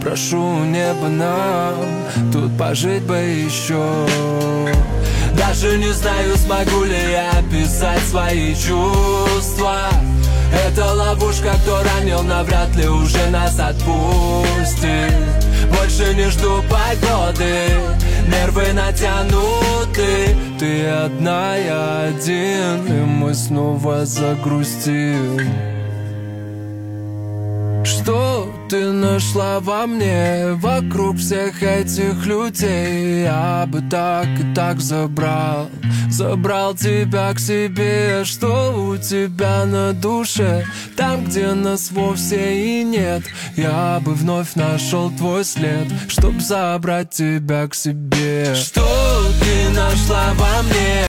прошу небо нам тут пожить бы еще. Даже не знаю, смогу ли я описать свои чувства. Это ловушка, кто ранил, навряд ли уже нас отпустит. Больше не жду погоды, нервы натянуты. Ты одна, я один, и мы снова загрустим. Что ты нашла во мне? Вокруг всех этих людей я бы так и так забрал тебя к себе. Что у тебя на душе? Там, где нас вовсе и нет, я бы вновь нашел твой след, чтоб забрать тебя к себе. Что ты нашла во мне?